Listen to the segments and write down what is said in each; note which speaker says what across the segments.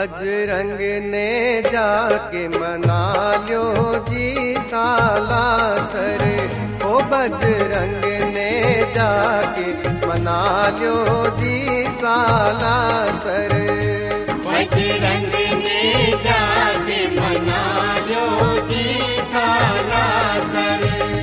Speaker 1: बजरंग ने जाके मना लो जी सालासर। ओ बजरंग ने जाके मना लो जी सालासर।
Speaker 2: बजरंग ने जाके मना लो जी सालासर।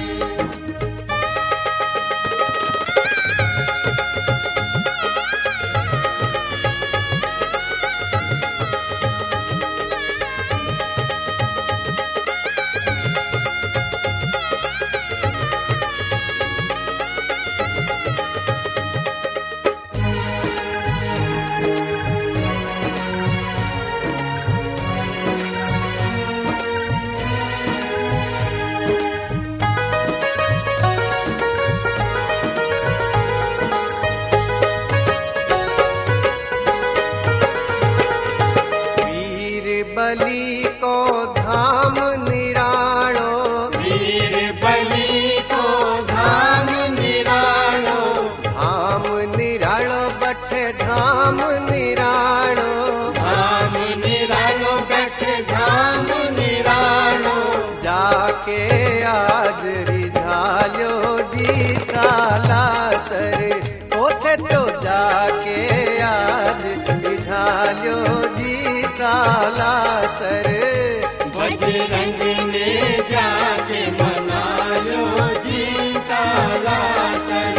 Speaker 1: बलि को धाम निरालो,
Speaker 2: वीर बलि को धाम निरालो।
Speaker 1: धाम निरालो बठ धाम निरालो।
Speaker 2: धाम निरालो बैठ धाम निरालो।
Speaker 1: जाके आज रिझालो जी सालासर। ओथे तो जाके आज रिझालो जी सालासर।
Speaker 2: बजरंग ने जाके मना लो जी सालासर।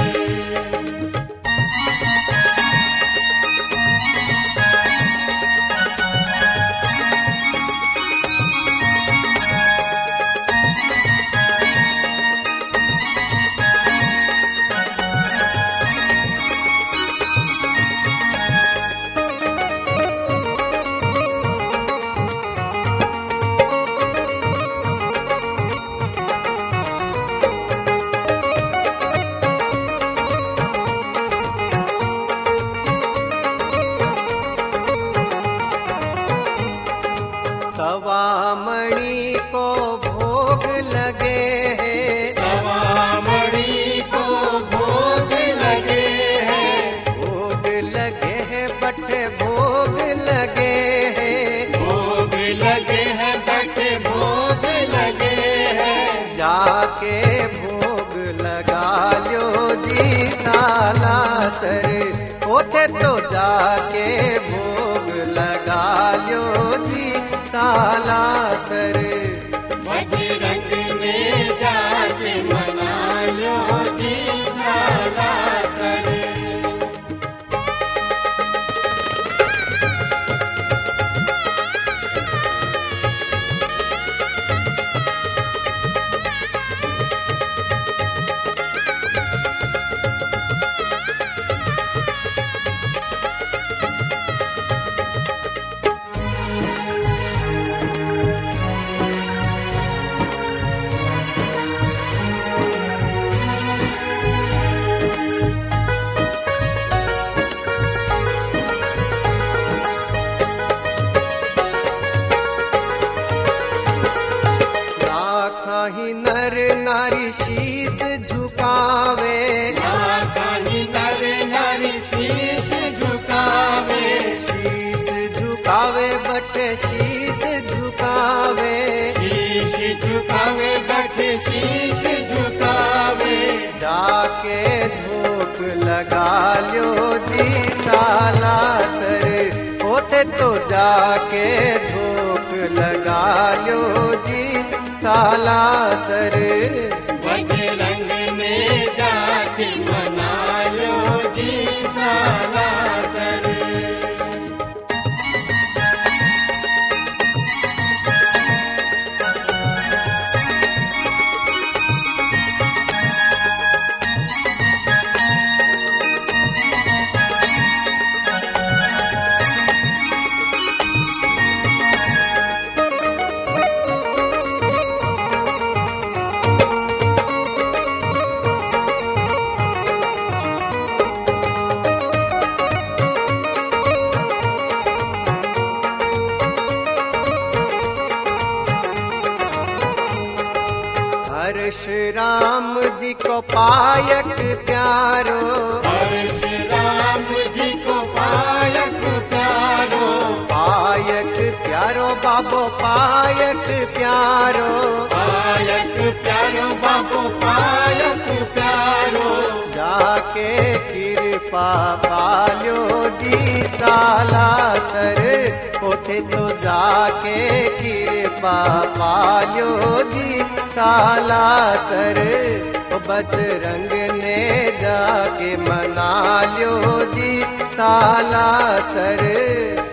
Speaker 1: सवामणि को भोग लगे हैं।
Speaker 2: सवामणि को भोग लगे हैं।
Speaker 1: भोग लगे हैं बट भोग लगे हैं।
Speaker 2: भोग लगे हैं बट भोग लगे हैं।
Speaker 1: जाके भोग लगा लो जी सालासर। ओथे तो जाके भोग लगा लो जी सालासर।
Speaker 2: बजरंग ने जाके मना लो जी सालासर।
Speaker 1: लाखहि नर नारी शीस झुकावे।
Speaker 2: लाखनि नर नारी शीश झुकावे।
Speaker 1: शीस झुकावे बट शीस झुकावे।
Speaker 2: शीश झुकावे बट शीश झुकावे।
Speaker 1: जाके धूप लगा लो जी सालासर। होते तो जाके धूप लगा लो जी सालासर।
Speaker 2: बजरंग ने जाके मना लो जी सालासर।
Speaker 1: हर्ष राम जी को पायक प्यारो।
Speaker 2: हर्ष राम जी को पायक प्यारो।
Speaker 1: पायक बाबो पायक प्यारो,
Speaker 2: पायक प्यारो बाबो पायक प्यारो,
Speaker 1: जाके कृपा पाल्यो जी सालासर, कोठे तो जाके कृपा पाल्यो जी सालासर, बजरंग ने जाके मना लियो जी सालासर।